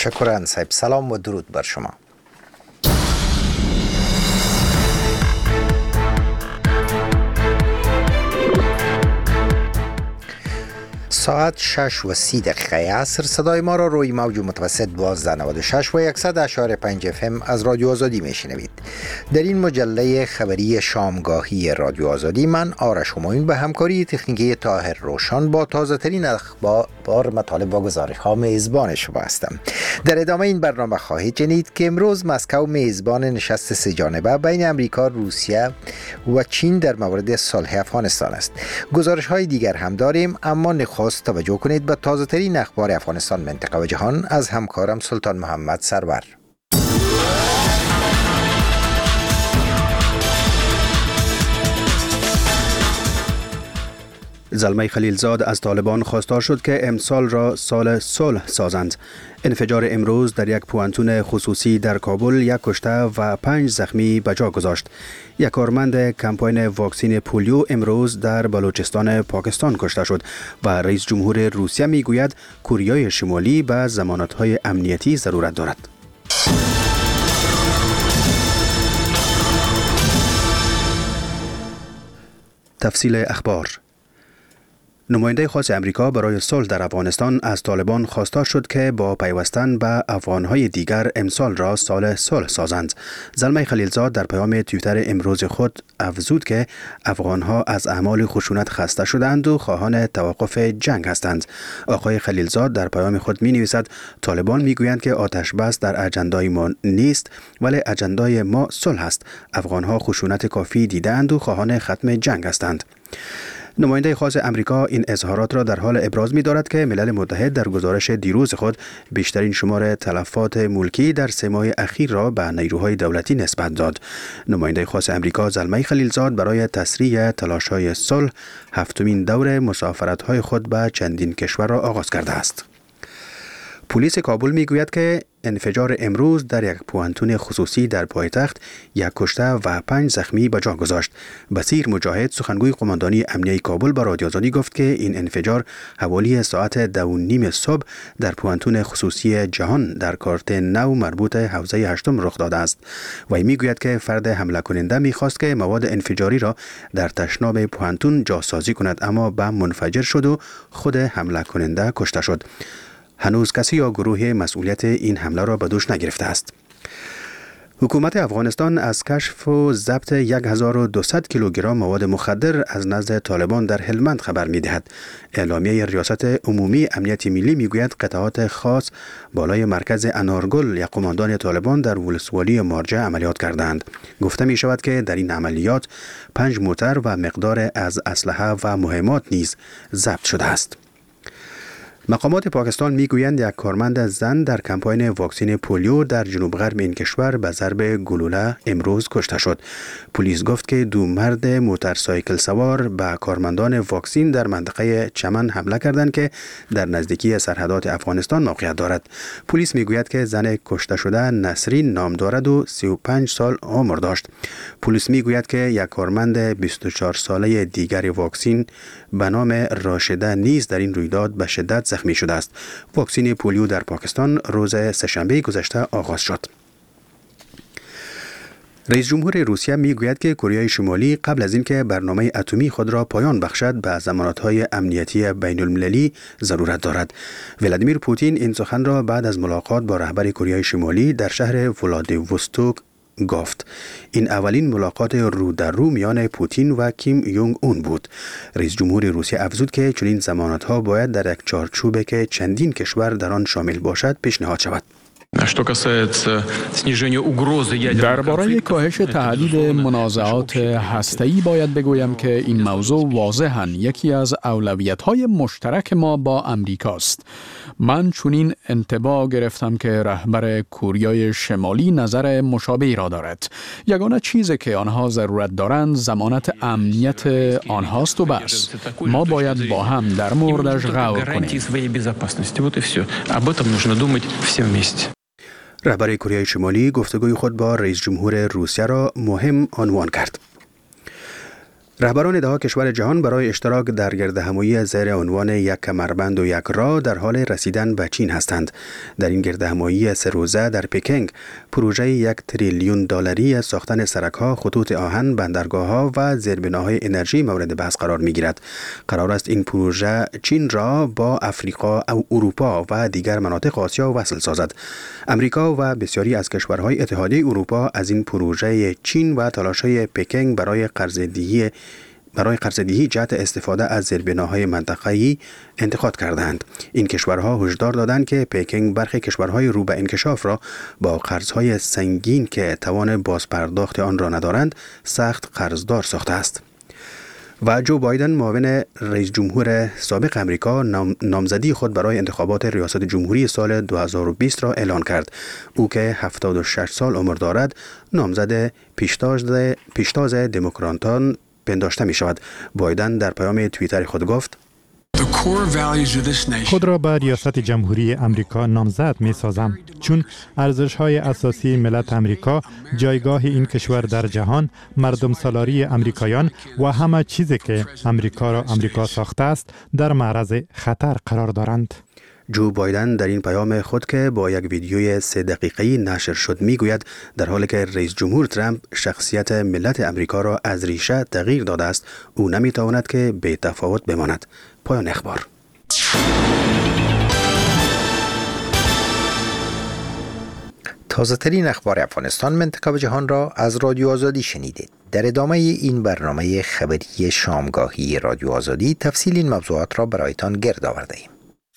شکران صاحب، سلام و درود بر شما. ساعت 6:30 عصر صدای ما را روی موج متوسط 1296 و 100.5 FM از رادیو آزادی میشنوید. در این مجله خبری شامگاهی رادیو آزادی من آرش همایون به همکاری تکنیکی طاهر روشن با تازه ترین اخبار، مطالب و گزارش ها میزبان شما هستم. در ادامه این برنامه خواهید شنید که امروز مسکو میزبان نشست سه جانبه بین امریکا، روسیه و چین در مورد صلح افغانستان است. گزارش های دیگر هم داریم، اما نخست توجه کنید به تازه ترین اخبار افغانستان، منطقه و جهان از همکارم سلطان محمد سرور. زلمه خلیلزاد از طالبان خواستار شد که امسال را سال صلح سازند. انفجار امروز در یک پوانتون خصوصی در کابل 1 کشته و 5 زخمی به جا گذاشت. یک کارمند کمپاین واکسین پولیو امروز در بلوچستان پاکستان کشته شد و رئیس جمهور روسیه میگوید کوریای شمالی به ضمانت‌های امنیتی ضرورت دارد. تفصیل اخبار. نماینده خاص امریکا برای صلح در افغانستان از طالبان خواستار شد که با پیوستن به افغانهای دیگر امسال را سال صلح سازند. زلمه خلیلزاد در پیام توییتر امروز خود افزود که افغانها از اعمال خشونت خسته شدند و خواهان توقف جنگ هستند. آقای خلیلزاد در پیام خود می نویسد طالبان می گویند که آتش بس در اجندای ما نیست، ولی اجندای ما صلح است. افغانها خشونت کافی دیدند و خواهان ختم جنگ هستند. نماینده خاص امریکا این اظهارات را در حال ابراز می دارد که ملل متحد در گزارش دیروز خود بیشترین شمار تلفات ملکی در 3 ماه اخیر را به نیروهای دولتی نسبت داد. نماینده خاص امریکا زلمه خلیلزاد برای تسریع تلاش‌های صلح 7مین دور مسافرت‌های خود به چندین کشور را آغاز کرده است. پلیس کابل میگوید که انفجار امروز در یک پوانتون خصوصی در پایتخت 1 کشته و 5 زخمی به جا گذاشت. بصیر مجاهد سخنگوی قماندانی امنیه کابل به رادیو آزادی گفت که این انفجار حوالی ساعت 2:30 صبح در پوانتون خصوصی جهان در کارت 9 مربوط حوزه 8 رخ داده است. وی میگوید که فرد حمله کننده میخواست که مواد انفجاری را در تشناب پوانتون جاسازی کند، اما به منفجر شد و خود حمله کننده کشته شد. هنوز کسی یا گروه مسئولیت این حمله را به دوش نگرفته است. حکومت افغانستان از کشف و ضبط 1200 کیلوگرم مواد مخدر از نزد طالبان در هلمند خبر می‌دهد. اعلامیه ریاست عمومی امنیت ملی میگوید قطعات خاص بالای مرکز انارگل یا قماندان طالبان در ولسوالی مارجه عملیات کردند. گفته می شود که در این عملیات 5 موتر و مقدار از اسلحه و مهمات نیز ضبط شده است. مقامات پاکستان میگویند یک کارمند زن در کمپاین واکسین پولیو در جنوب غرب این کشور به ضرب گلوله امروز کشته شد. پلیس گفت که 2 مرد موتورسایکل سوار به کارمندان واکسین در منطقه چمن حمله کردند که در نزدیکی سرحدات افغانستان موقعیت دارد. پلیس میگوید که زن کشته شده نسرین نام دارد و 35 سال عمر داشت. پلیس میگوید که یک کارمند 24 ساله دیگر واکسین به نام راشده نیز در این رویداد به شدت زخمی شده است. واکسین پولیو در پاکستان روز سه‌شنبه گذشته آغاز شد. رئیس جمهور روسیه میگوید که کره شمالی قبل از اینکه برنامه اتمی خود را پایان بخشد به ضمانت‌های امنیتی بین‌المللی ضرورت دارد. ولادیمیر پوتین این سخن را بعد از ملاقات با رهبر کره شمالی در شهر ولادیوستوک گفت. این اولین ملاقات رو در رو میان پوتین و کیم یونگ اون بود. رئیس جمهور روسیه افزود که چنین ضمانت‌ها باید در یک چارچوب که چندین کشور در آن شامل باشد پیشنهاد شود. درباره کاهش تهدید منازعات هسته‌ای باید بگویم که این موضوع واضحاً یکی از اولویت‌های مشترک ما با امریکاست. من چنین انطباع گرفتم که رهبر کره شمالی نظر مشابهی را دارد. یگانه چیزی که آنها ضرورت دارند ضمانت امنیت آنهاست و بس. ما باید با هم در موردش غور کنیم. رهبر کره شمالی گفتگوی خود با رئیس جمهور روسیه را مهم عنوان کرد. رهبران 10 کشور جهان برای اشتراک در گردهمایی زیر عنوان یک کمربند و یک راه در حال رسیدن به چین هستند. در این گردهمایی 3 روزه در پکینگ پروژه 1 تریلیون دلاری ساختن سرک‌ها، خطوط آهن، بندرگاه‌ها و زیربناهای انرژی مورد بحث قرار می‌گیرد. قرار است این پروژه چین را با افریقا و اروپا و دیگر مناطق آسیا وصل سازد. امریکا و بسیاری از کشورهای اتحادیه اروپا از این پروژه چین و تلاش‌های پکینگ برای قرض‌دهی جهت استفاده از زیربناهای منطقه‌ای انتقاد کردند. این کشورها هشدار دادند که پکینگ برخی کشورهای رو به انکشاف را با قرض‌های سنگین که توان بازپرداخت آن را ندارند سخت قرضدار ساخته است. و جو بایدن معاون رئیس جمهور سابق امریکا نامزدی خود برای انتخابات ریاست جمهوری سال 2020 را اعلان کرد. او که 76 سال عمر دارد نامزد پیشتاز دموکراتان پنداشته می شود. بایدن در پیام توییتر خود گفت: خود را به ریاست جمهوری امریکا نامزد می سازم، چون ارزش‌های اساسی ملت امریکا، جایگاه این کشور در جهان، مردم سالاری امریکایان و همه چیزی که امریکا را امریکا ساخته است در معرض خطر قرار دارند. جو بایدن در این پیام خود که با یک ویدیوی 3 دقیقه‌ای نشر شد میگوید در حالی که رئیس جمهور ترامپ شخصیت ملت امریکا را از ریشه تغییر داده است، او نمیتواند که بی تفاوت بماند. پایان اخبار. تازه ترین اخبار افغانستان، منطقه و جهان را از رادیو آزادی شنیدید. در ادامه این برنامه خبری شامگاهی رادیو آزادی تفصیل این موضوعات را برایتان گرد آورده ایم.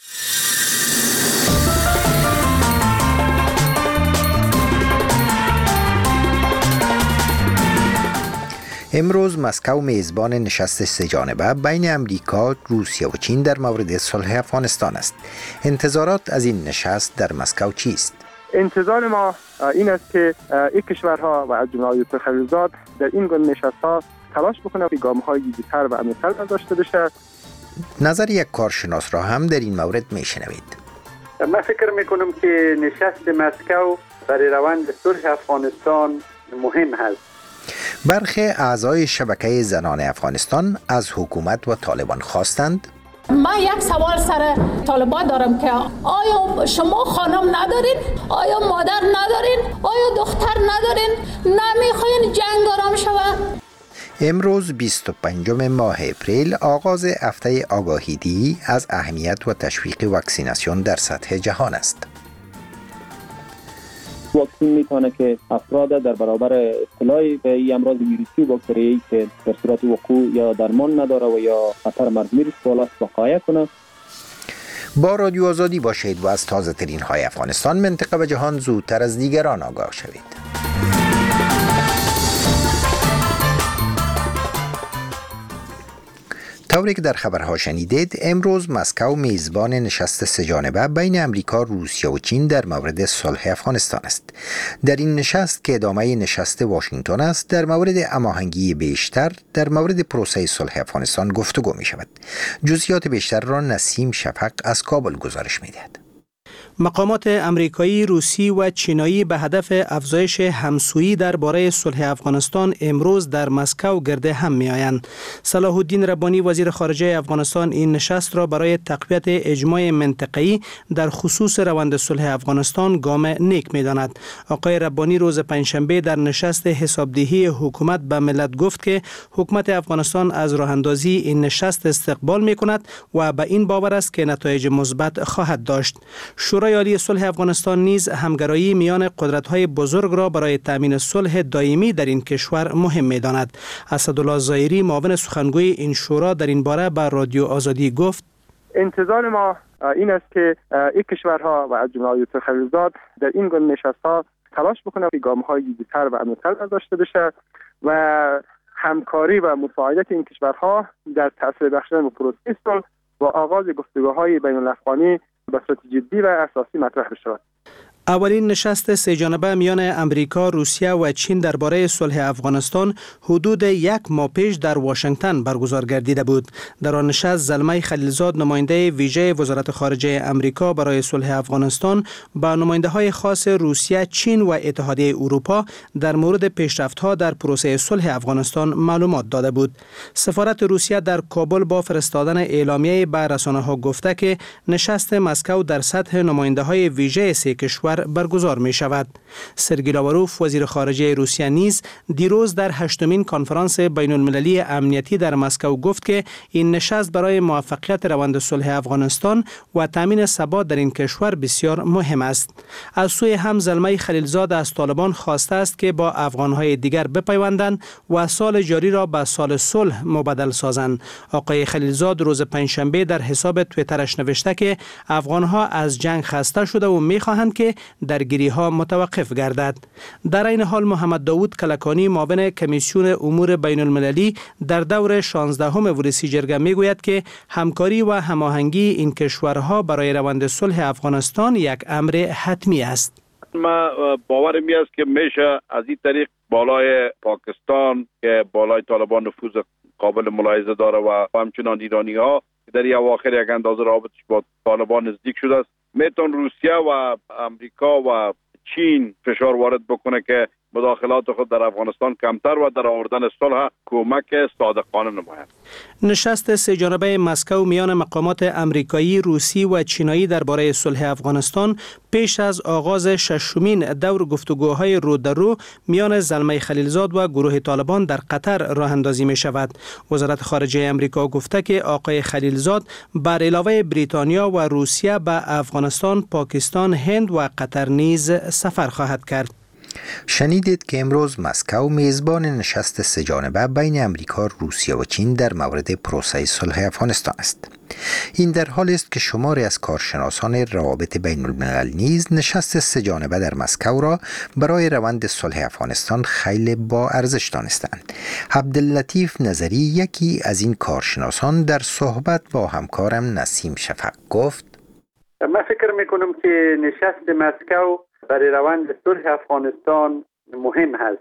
امروز مسکو میزبان نشست 3 جانبه بین امریکا، روسیه و چین در مورد صلح افغانستان است. انتظارات از این نشست در مسکو چیست؟ انتظار ما این است که این کشورها و از جمله ایالات متحده در این گونه نشست‌ها تلاش بکنند که گام‌های جدی‌تر و عمیق‌تر برداشته بشه. نظر یک کارشناس را هم در این مورد میشنوید. من فکر میکنم که نشست مسکو برای روند صلح افغانستان مهم هست. برخی اعضای شبکه زنان افغانستان از حکومت و طالبان خواستند من یک سوال سر طالبان دارم که آیا شما خانم ندارین؟ آیا مادر ندارین؟ آیا دختر ندارین؟ نمیخواین جنگ آرام شود؟ امروز 25 ماه اپریل آغاز هفته آگاهی‌دهی از اهمیت و تشویق واکسیناسیون در سطح جهان است. واکسین میتونه که افراد در برابر ابتلا به این امراض ویروسی و باکتریایی که در صورت وقوع یا درمان نداره و یا خطر مرگ میرس بالا وقایع کنه. با رادیو آزادی باشید و از تازه ترین های افغانستان، منطقه و جهان زودتر از دیگران آگاه شوید. طوری که در خبرها شنیدید، امروز مسکو میزبان نشست 3 جانبه بین امریکا، روسیه و چین در مورد صلح افغانستان است. در این نشست که ادامه نشست واشنگتن است، در مورد هماهنگی بیشتر در مورد پروسه صلح افغانستان گفتگو می شود. جزئیات بیشتر را نسیم شفق از کابل گزارش می دهد. مقامات امریکایی، روسی و چینایی به هدف افزایش همسویی درباره صلح افغانستان امروز در مسکو گرد هم می‌آیند. صلاح الدین ربانی وزیر خارجه افغانستان این نشست را برای تقویت اجماع منطقه‌ای در خصوص روند صلح افغانستان گام نیک می‌داند. آقای ربانی روز پنجشنبه در نشست حسابدهی حکومت به ملت گفت که حکومت افغانستان از راه‌اندازی این نشست استقبال می‌کند و به این باور است که نتایج مثبت خواهد داشت. شورای عالی صلح افغانستان نیز همگرایی میان قدرت‌های بزرگ را برای تامین صلح دائمی در این کشور مهم می‌داند. اسدالله ظاهری معاون سخنگوی این شورا در این باره به رادیو آزادی گفت: انتظار ما این است که این کشورها و از جمله ایالات متحده در این گونه نشست‌ها تلاش بکنند که گام‌های جدی‌تر و عمیق‌تر برداشته بشه و همکاری و مساعدت این کشورها در تأثیر بخشیدن به پروسه صلح و آغاز گفتگوهای بین‌الاقوامی به صورت جدی و اساسی مطرح بشود. اولین نشست سه جانبه میان امریکا، روسیه و چین درباره صلح افغانستان حدود یک ماه پیش در واشنگتن برگزار گردیده بود. در آن نشست زلمه خلیلزاد، نماینده ویژه وزارت خارجه امریکا برای صلح افغانستان، با نماینده‌های خاص روسیه، چین و اتحادیه اروپا در مورد پیشرفت‌ها در پروسه صلح افغانستان معلومات داده بود. سفارت روسیه در کابل با فرستادن اعلامیه به رسانه‌ها گفته که نشست مسکو در سطح نماینده‌های ویژه سه کشور برگزار می شود. سرگئی لاوروف، وزیر خارجه روسیه، نیز دیروز در 8مین کنفرانس بین المللی امنیتی در مسکو گفت که این نشست برای موفقیت روند صلح افغانستان و تامین ثبات در این کشور بسیار مهم است. از سوی هم زلمه خلیلزاد از طالبان خواسته است که با افغانهای دیگر بپیوندند و سال جاری را به سال صلح مبدل سازند. آقای خلیلزاد روز پنجشنبه در حساب توییترش نوشته که افغانها از جنگ خسته شده و می‌خواهند که درگیری‌ها متوقف گردد. در این حال محمد داوود کلکانی، معاون کمیسیون امور بین المللی در دور 16ام ورودی جرگه میگوید که همکاری و هماهنگی این کشورها برای روند صلح افغانستان یک امر حتمی است. ما باورم است که میشه از این طریق بالای پاکستان که بالای طالبان نفوذ قابل ملاحظه داره و همچنان ایرانی ها در این اواخر یک اندازه رابطش با طالبان نزدیک شده است، میتون روسیه و امریکا و چین فشار وارد بکنه که مداخلات خود در افغانستان کمتر و در آوردن صلح کمک صادقانه نماید. نشست سه جانبه مسکو میان مقامات امریکایی، روسی و چینایی درباره صلح افغانستان پیش از آغاز 6مین دور گفتگوهای رو در رو میان زلمه خلیلزاد و گروه طالبان در قطر راه اندازی می شود. وزارت خارجه امریکا گفته که آقای خلیلزاد بر علاوه بریتانیا و روسیه به افغانستان، پاکستان، هند و قطر نیز سفر خواهد کرد. شنیدید که امروز مسکو میزبان نشست سه جانبه بین امریکا، روسیه و چین در مورد پروسه صلح افغانستان است. این در حالی است که شماری از کارشناسان روابط بین الملل نیز نشست سه جانبه در مسکو را برای روند صلح افغانستان خیلی با ارزش دانستند. عبداللطیف نظری، یکی از این کارشناسان، در صحبت با همکارم نسیم شفق گفت: من فکر میکنم که نشست مسکو برای روند صلح افغانستان مهم هست.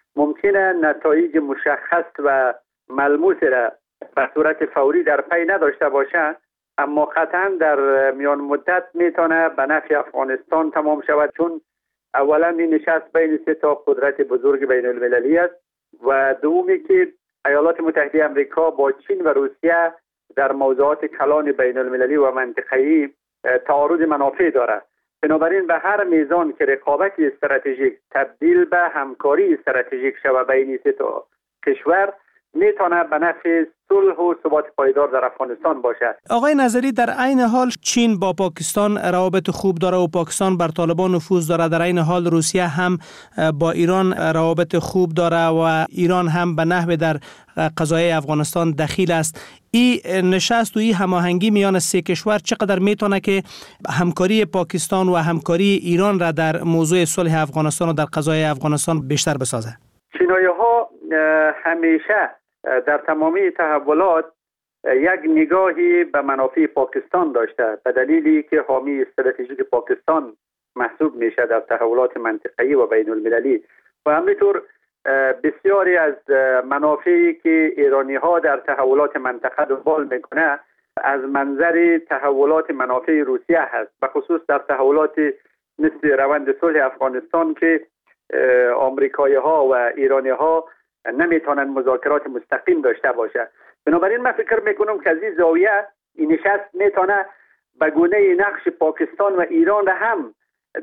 ممکنه نتایج مشخص و ملموس را به صورت فوری در پی نداشته باشه، اما قطعا در میان مدت میتونه به نفع افغانستان تمام شود، چون اولا این نشست بین سه تا قدرت بزرگ بین المللی است و دومی که ایالات متحده آمریکا با چین و روسیه در موضوعات کلان بین المللی و منطقه‌ای تعارض منافع داره. بنابراین به هر میزان که رقابت استراتژیک تبدیل به همکاری استراتژیک شود بین سه تا کشور، میتونه به نفع صلح و ثبات پایدار در افغانستان باشد. آقای نظری، در عین حال چین با پاکستان روابط خوب داره و پاکستان بر طالبان نفوذ داره. در عین حال روسیه هم با ایران روابط خوب داره و ایران هم به نحو در قضایای افغانستان دخیل است. این نشست و این هماهنگی میان سه کشور چقدر میتونه که همکاری پاکستان و همکاری ایران را در موضوع صلح افغانستان و در قضایای افغانستان بیشتر بسازه؟ چینایی ها همیشه در تمامی تحولات یک نگاهی به منافع پاکستان داشته، به دلیلی که حامی استراتژیک پاکستان محسوب میشه در تحولات منطقه‌ای و بین المللی و همینطور بسیاری از منافعی که ایرانی ها در تحولات منطقه دنبال میکنه از منظر تحولات منافع روسیه هست، به خصوص در تحولات مثل روند صلح افغانستان که آمریکایی ها و ایرانی ها نمیتونن مذاکرات مستقیم داشته باشه. بنابراین من فکر میکنم که از این زاویه این نشست میتونه به گونه نقش پاکستان و ایران هم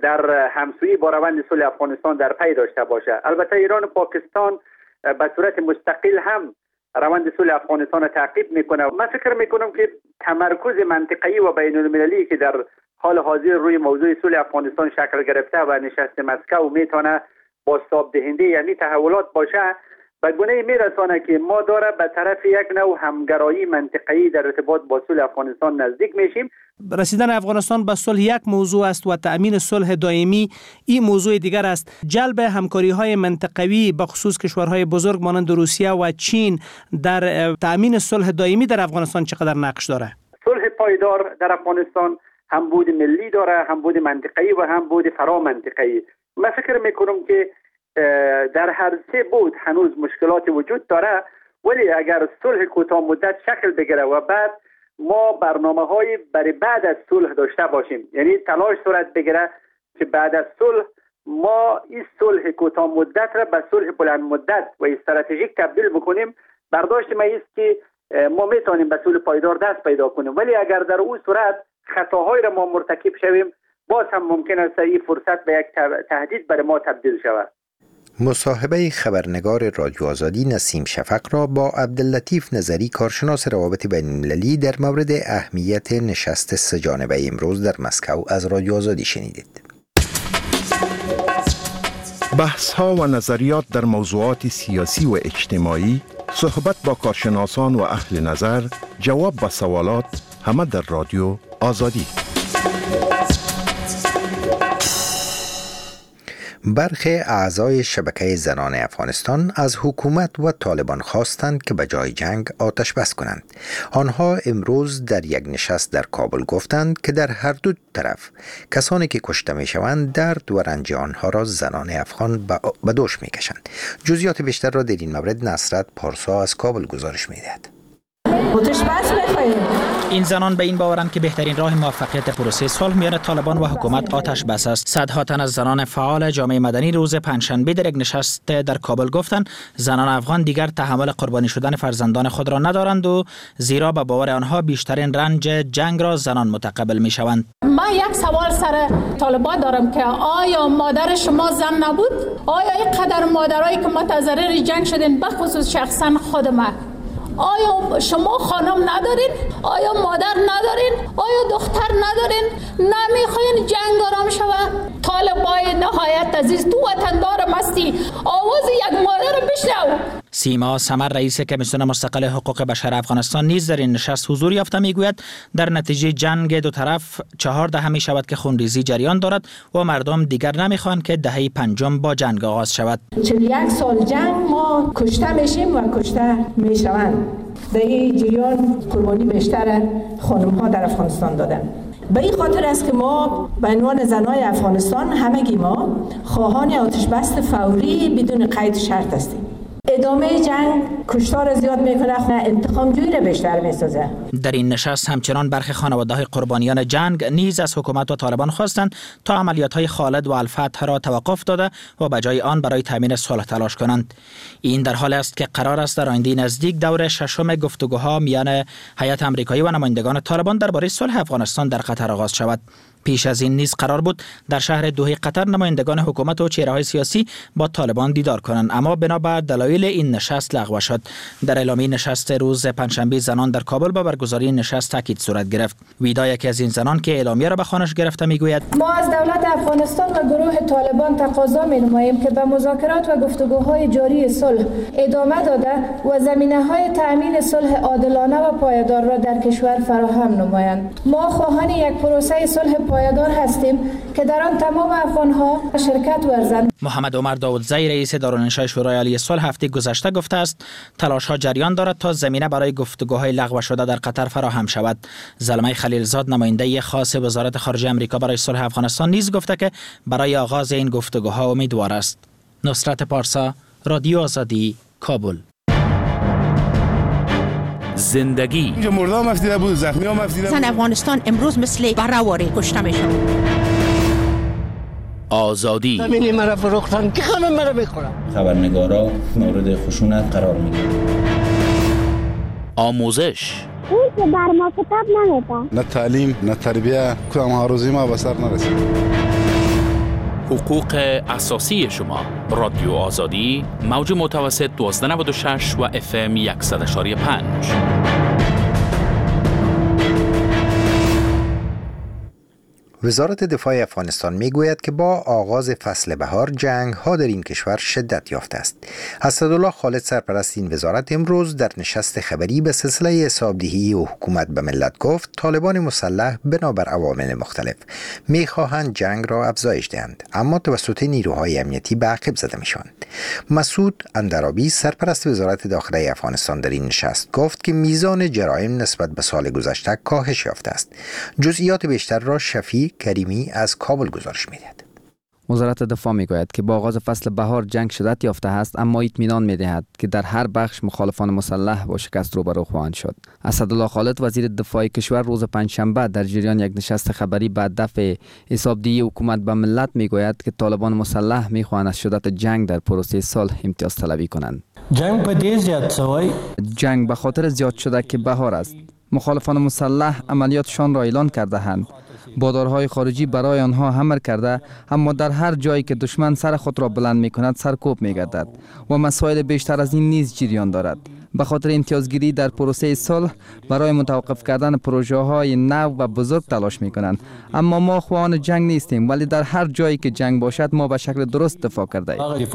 در همسویی با روند صلح افغانستان در پی داشته باشه. البته ایران و پاکستان به صورت مستقل هم روند صلح افغانستان را تعقیب میکنه. من فکر میکنم که تمرکز منطقه‌ای و بین المللی که در حال حاضر روی موضوع صلح افغانستان شکل گرفته و نشست مسکو میتونه بازتاب دهنده یعنی تحولات باشه، به گونه میرسانه که ما داره به طرف یک نوع همگرایی منطقه‌ای در ارتباط با صلح افغانستان نزدیک میشیم. رسیدن افغانستان به صلح یک موضوع است و تأمین صلح دائمی این موضوع دیگر است. جلب همکاری‌های منطقوی به خصوص کشورهای بزرگ مانند روسیه و چین در تأمین صلح دائمی در افغانستان چقدر نقش داره؟ صلح پایدار در افغانستان هم بود ملی داره، هم بود منطقه‌ای و هم بود فرامنطقه‌ای. من فکر میکنم که در هر سه بود هنوز مشکلات وجود داره، ولی اگر صلح کوتاه مدت شکل بگیره و بعد ما برنامه‌های برای بعد از صلح داشته باشیم، یعنی تلاش صورت بگیره که بعد از صلح ما این صلح کوتاه مدت را به صلح بلند مدت و استراتژیک تبدیل بکنیم، برداشت ما است که ما میتونیم به صلح پایدار دست پیدا کنیم. ولی اگر در اون صورت خطاهای را ما مرتکب شویم، باز هم ممکن است این فرصت به یک تهدید برای ما تبدیل شود. مصاحبه خبرنگار رادیو آزادی نسیم شفق را با عبداللطیف نظری، کارشناس روابط بین المللی، در مورد اهمیت نشست سه‌جانبه امروز در مسکو از رادیو آزادی شنیدید. بحث‌ها و نظریات در موضوعات سیاسی و اجتماعی، صحبت با کارشناسان و اهل نظر، جواب به سوالات، همه در رادیو آزادی. برخی اعضای شبکه زنان افغانستان از حکومت و طالبان خواستند که به جای جنگ آتش بس کنند. آنها امروز در یک نشست در کابل گفتند که در هر دو طرف کسانی که کشته می شوند درد و رنج آنها را زنان افغان به دوش می کشند. جزئیات بیشتر را در این مورد نصرت پارسا از کابل گزارش می دهد. آتش بس بخواهیم. این زنان به این باورند که بهترین راه موفقیت پروسه صلح میان طالبان و حکومت آتش بس است. صدها تن از زنان فعال جامعه مدنی روز پنجشنبه در یک نشست در کابل گفتند زنان افغان دیگر تحمل قربانی شدن فرزندان خود را ندارند و زیرا به باور آنها بیشترین رنج جنگ را زنان متقبل می شوند. من یک سوال سر طالبان دارم که آیا مادر شما زن نبود؟ آیا اینقدر مادرایی که متضرر جنگ شدین، بخصوص شخصا خود من، آیا شما خانم ندارین؟ آیا مادر ندارین؟ آیا دختر ندارین؟ نمیخواین جنگ آرام شود؟ طالبای نهایت عزیز، تو وطندار مستی، آواز یک مادر رو بشنو. سیما سمر رئیس کمیسیون مستقل حقوق بشر افغانستان نیز در این نشست حضور یافته میگوید در نتیجه جنگ دو طرف 4 دهه می شود که خونریزی جریان دارد و مردم دیگر نمیخوان که دهه پنجم با جنگ آغاز شود. 41 سال جنگ ما کشته میشیم و کشته میشوند. در این جریان قربانی بیشتر خانم ها در افغانستان دادن. به این خاطر است که ما به عنوان زنای افغانستان همگی ما خواهان آتش بس فوری بدون قید شرط هستیم. ادامه جنگ کشتار زیاد میکنه، انتقام جویی را بیشتر میسازه. در این نشست همچنان برخی خانواده‌های قربانیان جنگ نیز از حکومت و طالبان خواستند تا عملیات‌های خالد و الفتح را توقف داده و به جای آن برای تامین صلح تلاش کنند. این در حالی است که قرار است در آینده نزدیک دور ششم گفتگوها میان هیئت آمریکایی و نمایندگان طالبان درباره صلح افغانستان در قطر آغاز شود. پیش از این نیز قرار بود در شهر دوحه قطر نمایندگان حکومت و چهره‌های سیاسی با طالبان دیدار کنند، اما بنابر دلایل این نشست لغو شد. در اعلامیه نشست روز پنجشنبه زنان در کابل با برگزاری نشست تاکید صورت گرفت. ویدا یکی از این زنان که اعلامیه را به خوانش گرفته میگوید ما از دولت افغانستان و گروه طالبان تقاضا می‌نماییم که به مذاکرات و گفتگوهای جاری صلح ادامه داده و زمینه‌های تأمین صلح عادلانه و پایدار را در کشور فراهم نمایند. ما خواهان یک پروسه صلح پایدار هستیم که در آن تمام افغان‌ها شرکت ورزند. محمد عمر داودزی رئیس دارالانشای شورای عالی صلح هفته گذشته گفته است تلاش‌ها جریان دارد تا زمینه برای گفتگوهای لغو شده در قطر فراهم شود. زلمه خلیلزاد نماینده خاص وزارت خارجه آمریکا برای صلح افغانستان نیز گفته که برای آغاز این گفتگوها امیدوار است. نصرت پارسا، رادیو آزادی، کابل. زندگی اینجا مردا مفتیده بود، زخمی ها مفتیده بود. زن افغانستان امروز مثل برآوری کشته میشن. آزادی همینی مرا فروختن که خانم مرا میخورم. خبرنگارا مورد خشونت قرار میگیرن. آموزش اون که بر ما کتاب نمیده. نه تعلیم نه تربیه، کدام هاروزی ما به سر نرسید. حقوق اساسی شما. رادیو آزادی، موج متوسط 1296 و FM 100.5. وزارت دفاع افغانستان میگوید که با آغاز فصل بهار جنگ ها در این کشور شدت یافته است. اسدالله خالد سرپرست این وزارت امروز در نشست خبری به سلسله حسابدهی و حکومت به ملت گفت طالبان مسلح بنابر عوامل مختلف میخواهند جنگ را افزایش دهند، اما توسط نیروهای امنیتی به عقب زده میشوند. مسعود اندرابی سرپرست وزارت داخله افغانستان در این نشست گفت که میزان جرایم نسبت به سال گذشته کاهش یافته است. جزئیات بیشتر را شفیع کریمی از کابل گزارش می‌دهد. وزارت دفاع میگوید که با آغاز فصل بهار جنگ شدت یافته است، اما اطمینان می‌دهد که در هر بخش مخالفان مسلح با شکست روبرو خواهند شد. اسدالله خالد وزیر دفاع کشور روز پنجشنبه در جریان یک نشست خبری بعد دفع حسابدهی حکومت به ملت میگوید که طالبان مسلح می‌خواهند از شدت جنگ در پروسه صلح امتیاز طلبی کنند. جنگ به دې زیات شوی. جنگ به خاطر زیاد شده که بهار است. مخالفان مسلح عملیاتشان را اعلان کرده‌اند. بادارهای خارجی برای آنها حمل کرده، اما در هر جایی که دشمن سر خود را بلند می کند سرکوب می گردد و مسائل بیشتر از این نیز جریان دارد. به خاطر امتیازگیری در پروسه صلح برای متوقف کردن پروژه های نو و بزرگ تلاش می کنند، اما ما خواهان جنگ نیستیم، ولی در هر جایی که جنگ باشد ما به شکل درست دفاع کرده ایم.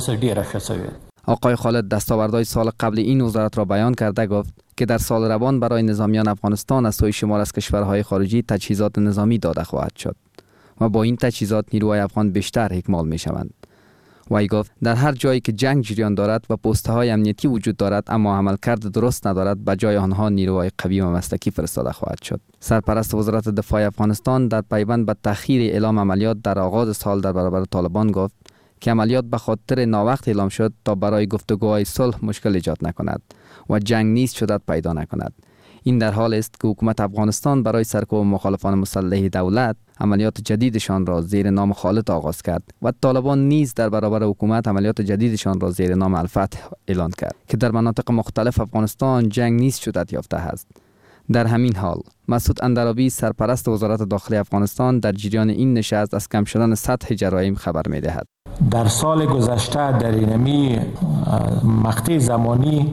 آقای خالد دستاوردهای سال قبل این وزارت را بیان کرده گفت که در سال روان برای نظامیان افغانستان از سوی شمال از کشورهای خارجی تجهیزات نظامی داده خواهد شد و با این تجهیزات نیروهای افغان بیشتر اکمال می شوند. وی گفت در هر جایی که جنگ جریان دارد و پست‌های امنیتی وجود دارد اما عملکرد درست ندارد، به جای آنها نیروهای قوی و مسلکی فرستاده خواهد شد. سرپرست وزارت دفاع افغانستان در پیوند به تأخیر اعلام عملیات در آغاز سال در برابر طالبان گفت که عملیات به خاطر ناوقت اعلام شد تا برای گفتگوهای صلح مشکل ایجاد نکند و جنگ نیز شدت پیدا نکند. این در حال است که حکومت افغانستان برای سرکوب مخالفان مسلح دولت عملیات جدیدشان را زیر نام خالد آغاز کرد و طالبان نیز در برابر حکومت عملیات جدیدشان را زیر نام الفتح اعلان کرد که در مناطق مختلف افغانستان جنگ نیز شدت یافته است. در همین حال مسعود اندرابی سرپرست وزارت داخلی افغانستان در جریان این نشست از کم شدن سطح جرایم خبر می‌دهد. در سال گذشته در اینمی مقطع زمانی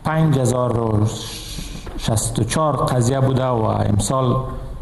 5064 قضیه بوده و امسال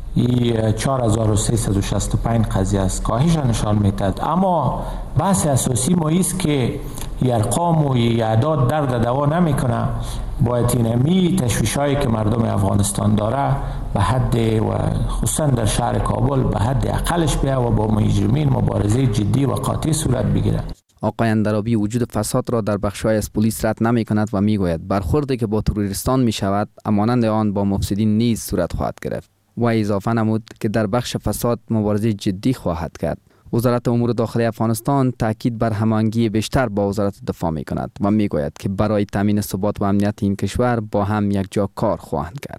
4365 قضیه است. کاهش نشان می‌دهد، اما بحث اساسی ما است که ارقام و اعداد درد دوا نمیکنه. باید اینمی تشویش‌هایی که مردم افغانستان داره به حد و خصوصا در شهر کابل به حد اقلش بیا و با مجرمین مبارزه جدی و قاطع صورت بگیره. آقای اندرابی وجود فساد را در بخش‌های از پلیس رد نمی‌کند و میگوید برخوردی که با تروریستان می‌شود همانند آن با مفسدین نیز صورت خواهد گرفت و اضافه نمود که در بخش فساد مبارزه جدی خواهد کرد. وزارت امور داخلی افغانستان تاکید بر هماهنگی بیشتر با وزارت دفاع می‌کند و میگوید که برای تامین ثبات و امنیت این کشور با هم یک جا کار خواهند کرد.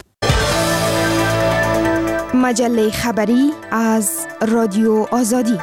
مجله خبری از رادیو آزادی.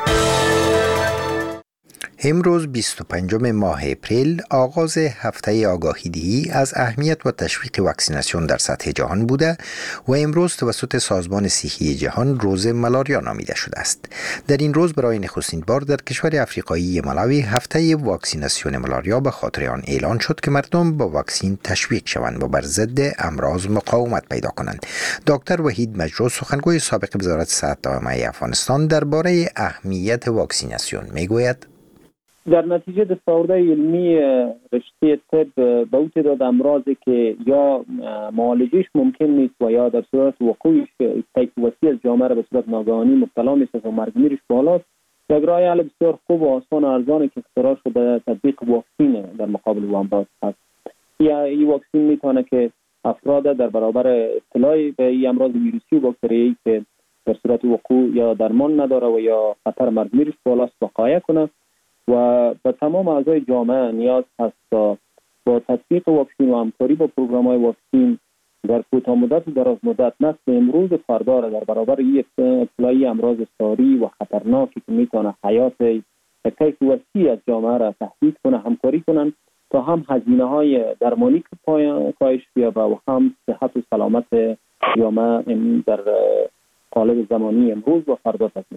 امروز 25 ماه اپریل آغاز هفته آگاهی‌دهی از اهمیت و تشویق واکسیناسیون در سطح جهان بوده و امروز توسط سازمان صحی جهان روز ملاریا نامیده شده است. در این روز برای نخستین بار در کشور افریقایی ملاوی هفته واکسیناسیون ملاریا به خاطر آن اعلان شد که مردم با واکسین تشویق شوند و بر ضد امراض مقاومت پیدا کنند. دکتر وحید مجرو سخنگوی سابق وزارت صحت عامه افغانستان درباره اهمیت واکسیناسیون میگوید: در نتیجه دستاوردهای علمی رشته طب به او تعداد امراضی که یا معالجهش ممکن نیست و یا در صورت وقوعش طیف وسیع از جامعه را به صورت ناگهانی مبتلا می‌سازد و مرگ میرش بالاست، یک راه حل بسیار خوب و آسان و ارزانی که اختراع شده تطبیق واکسین در مقابل و امراض هست. این واکسین میتونه که افراد در برابر ابتلا به این امراض ویروسی و باکتریایی که در صورت وقوع یا درمان نداره و یا خطر مرگ میرش بالاست وقایع کنه و به تمام اعضای جامعه نیاز هست تا با تطبیق واکسین و همکاری با پروگرام‌های واکسین در کوتاه مدت و دراز مدت نسل امروز فردا را در برابر ابتلای امراض ساری و خطرناکی که میتونه حیات طیف وسیع از جامعه را تهدید کنه همکاری کنن تا هم هزینه‌های درمانی کاهش بیابه و هم صحت و سلامت جامعه در قالب زمانی امروز و فردا تضمین.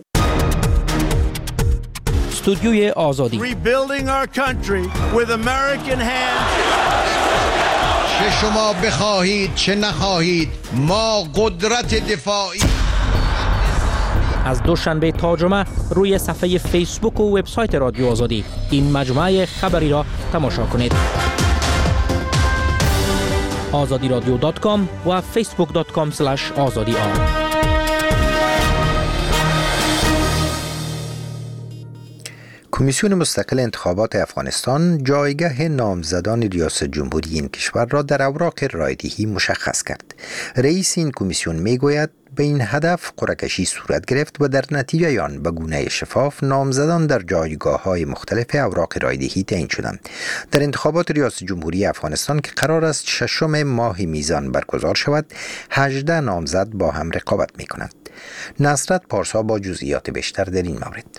استودیوی آزادی. Rebuilding our country with American hands. چه شما بخواهید چه نخواهید ما قدرت دفاعی از دوشنبه تا جمعه روی صفحه فیسبوک و وبسایت رادیو آزادی این مجموعه خبری را تماشا کنید. azadiradyo.com و facebook.com/azadiar. کمیسیون مستقل انتخابات افغانستان جایگاه نامزدان ریاست جمهوری این کشور را در اوراق رایدهی مشخص کرد. رئیس این کمیسیون میگوید به این هدف قرعه‌کشی صورت گرفت و در نتیجه آن به گونه شفاف نامزدان در جایگاه‌های مختلف اوراق رایدهی تعیین شدند. در انتخابات ریاست جمهوری افغانستان که قرار است 6 ماه میزان برگزار شود، 18 نامزد با هم رقابت می‌کنند. نصرت پارسا با جزئیات بیشتر در این مورد.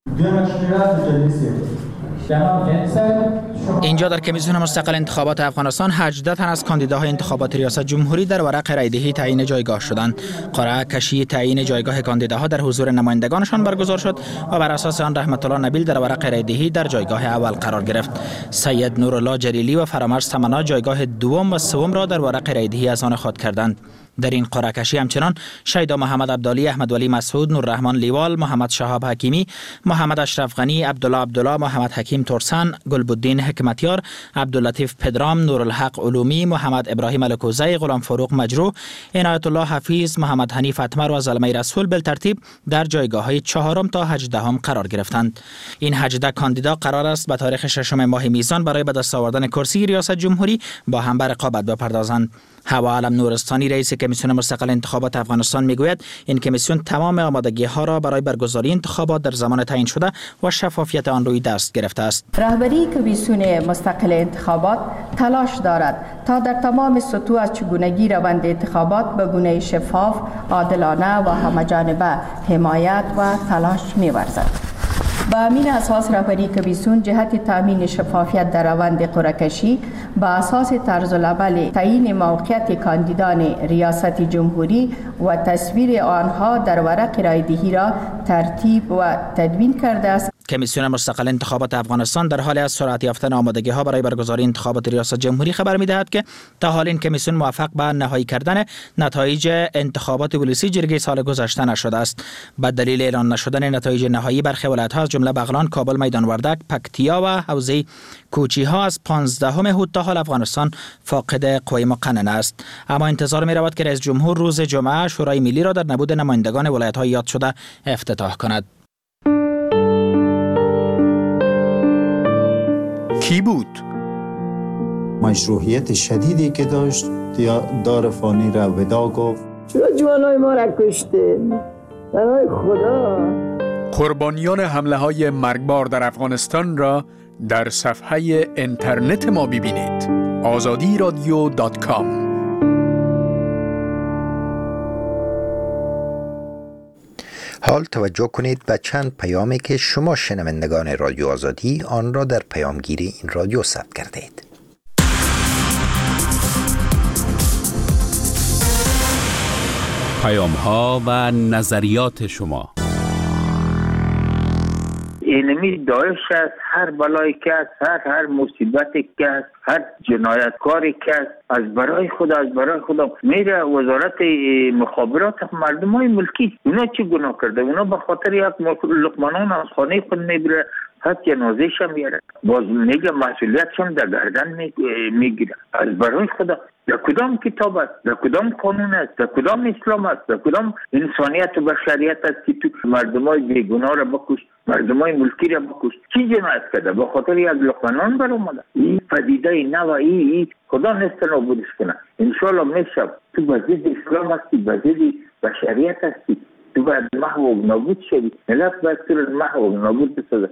اینجا در کمیسیون مستقل انتخابات افغانستان 18 تن از کاندیداهای انتخابات ریاست جمهوری در ورق رایدهی تعیین جایگاه شدند. قرعه کشی تعیین جایگاه کاندیداها در حضور نمایندگانشان برگزار شد و بر اساس آن رحمت الله نبیل در ورق رایدهی در جایگاه اول قرار گرفت. سید نورالله جلیلی و فرامرز تمنا جایگاه دوم و سوم را در ورق رایدهی از آن خود کردند. در این قرعه کشی همچنان شیدا محمد عبدالی، احمد ولی مسعود، نوررحمان لیوال، محمد شهاب حکیمی، محمد اشرف غنی، عبدالله، محمد حکیم ترسن، گلبدین حکمتیار، عبداللطیف پدرام، نورالحق علومی، محمد ابراهیم الکوزی، غلام فاروق مجروح، عنایت الله حفیظ، محمد حنیف اتمر و زلمه رسول بالترتیب در جایگاه‌های 4 تا 18 قرار گرفتند. این 18 کاندیدا قرار است به تاریخ 6 ماه میزان برای به دست آوردن کرسی ریاست جمهوری با هم به رقابت بپردازند. هوا علم نورستانی رئیس کمیسیون مستقل انتخابات افغانستان میگوید این کمیسیون تمام آمادگی‌ها را برای برگزاری انتخابات در زمان تعیین شده و شفافیت آن روی دست گرفته است. رهبری کمیسیون مستقل انتخابات تلاش دارد تا در تمام سطوح از چگونگی روند انتخابات به گونه شفاف، عادلانه و همه‌جانبه حمایت و تلاش می‌ورزد. با همین اساس رهبری کمیسیون جهت تامین شفافیت در روند قرعه‌کشی با اساس طرزالعمل تعیین موقعیت کاندیدان ریاست جمهوری و تصویر آنها در ورق رایدهی را ترتیب و تدوین کرده است. کمیسیون مستقل انتخابات افغانستان در حال از سرعت یافتن آمادگی‌ها برای برگزاری انتخابات ریاست جمهوری خبر می‌دهد که تا حال این کمیسیون موفق به نهایی کردن نتایج انتخابات ولسی جرگه سال گذشته نشده است. به دلیل اعلان نشدن نتایج نهایی برخی ولایت‌ها از جمله بغلان، کابل، میدان وردک، پکتیا و حوزه کوچی‌ها از 15 هود تا حال افغانستان فاقد قوی مقننه است. اما انتظار می‌رود که رئیس جمهور روز جمعه شورای ملی را در نبود نمایندگان ولایت‌های یاد شده افتتاح کند. کی بود؟ مشروعیت شدیدی که داشت دار فانی را ودا گفت. چرا جوانای ما را کشته؟ برای خدا. قربانیان حمله های مرگبار در افغانستان را در صفحه اینترنت ما ببینید. azadiradyo.com. حال توجه کنید به چند پیامی که شما شنوندگان رادیو آزادی آن را در پیامگیر این رادیو ثبت کرده اید. پیام ها و نظریات شما. اینمی داعش است، هر بلایی که است، هر مصیبتی که است، هر جنایتکاری که است، از برای خدا میره وزارت مخابرات مردم های ملکی. اونا چی گناه کرده؟ اونا به خاطر یک لقمانان از خانه خود میبره، حتی جنازه شم میاره، باز میگه مسئولیت شم در گردن میگیره. از برای خدا در کدام کتاب است، در کدام قانون است، در کدام اسلام است، در کدام انسانیت و بشریت است که تو مردمای بیگناه را بکش، مردمای ملکی را بکش؟ چی جنایت کرده؟ به خاطر یک لقمانان بر اومده. این پدیده نو این خدا نست نابودش کنه. انشالله میشه. تو بزید اسلام هستی، بزید بشریت هستی، تو باید محو و نابود شدی. ملت باید صورت محو و نابود بسازه.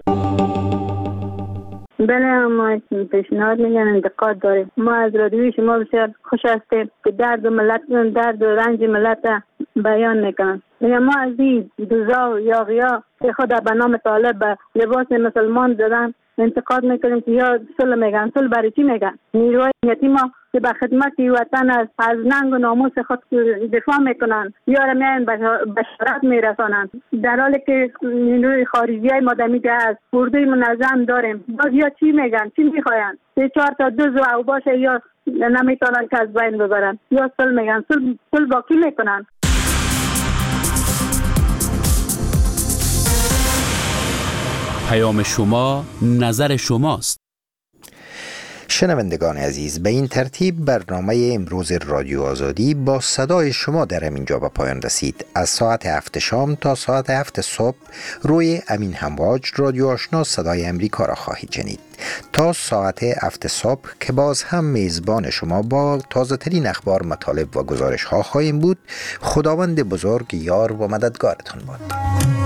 بله، ما پیشنهاد میگن انتقاد داریم. ما از رادیوی شما بسیار خوش هستیم که درد و رنج ملت بیان میکنن. ما از این دوزا و یاغیا که خود به نام طالب به لباس مسلمان دادن انتقاد میکنیم که یا صلح میگن. صلح برای چی میگن؟ نیروهای یتیما که به خدمت وطن از ننگ و ناموس خود دفاع میکنن یا را میان بشارت میرسانن، در حالی که نیروی خارجی های مادمی که از اردوی منظم داریم. باز یا چی میگن؟ چی میخواین؟ 3-4 تا دوز و اوباش یا نمیتونن که از بین ببرن یا صلح میگن. صلح با کی میکنن؟ پیام شما نظر شماست. شنوندگان عزیز، به این ترتیب برنامه امروز رادیو آزادی با صدای شما در اینجا به پایان رسید. از ساعت 7 شام تا ساعت 7 صبح روی امین همواج رادیو آشنا صدای امریکا را خواهید شنید تا ساعت 7 صبح که باز هم میزبان شما با تازه ترین اخبار، مطالب و گزارش ها خواهیم بود. خداوند بزرگ یار و مددگارتان باد.